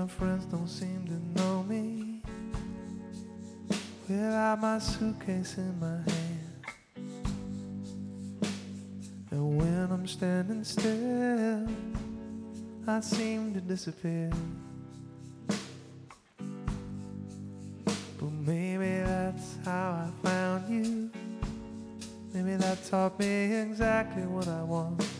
my friends don't seem to know me without my suitcase in my hand. And when I'm standing still, I seem to disappear. But maybe that's how I found you. Maybe that taught me exactly what I want.